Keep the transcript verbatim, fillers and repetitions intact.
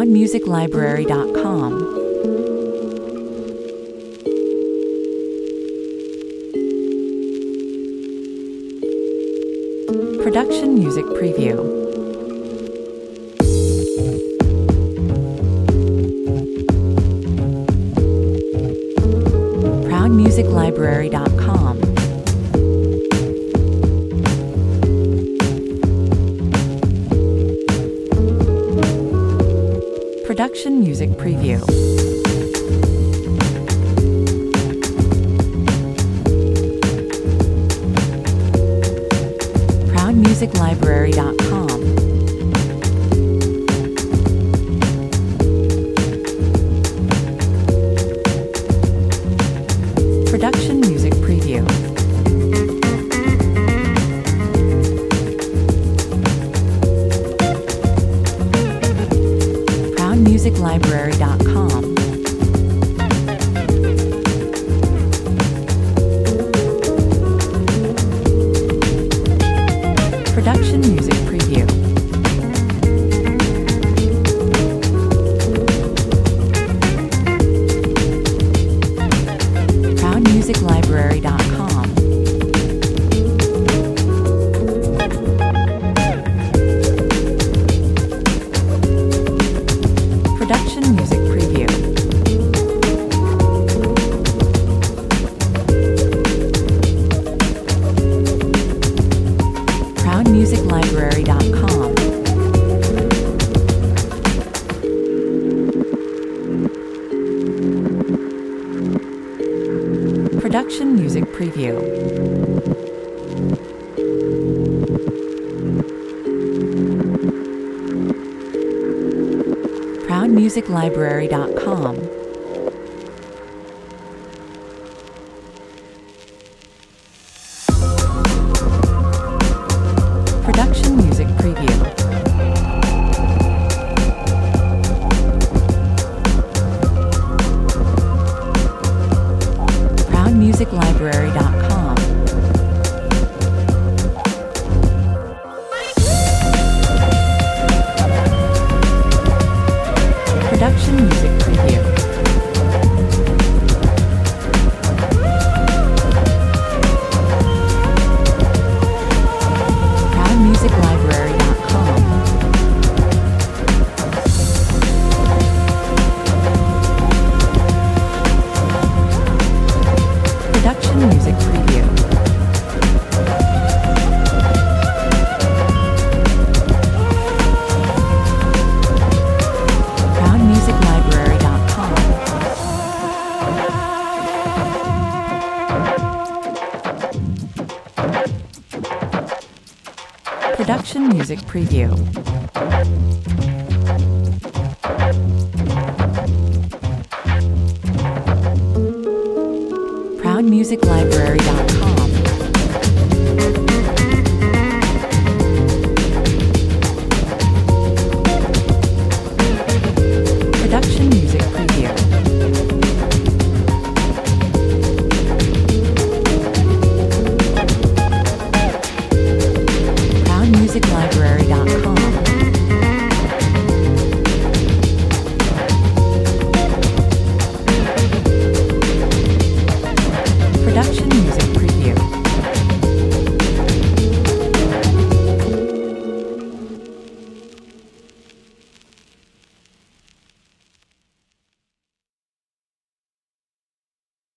proud music library dot com. Production Music Preview. proud music library dot com. Production Music Preview. proud music library dot com. Production Music Preview. proud music library dot com. Production Music Preview. proud music library dot com. Production Music Preview. proud music library dot com. Production Music Preview. proud music library dot com. Production Music Preview. proud music library dot com. Production Music Preview. proud music library dot com. Production Music Preview. proud music library dot com. Production Music Preview. proud music library dot com.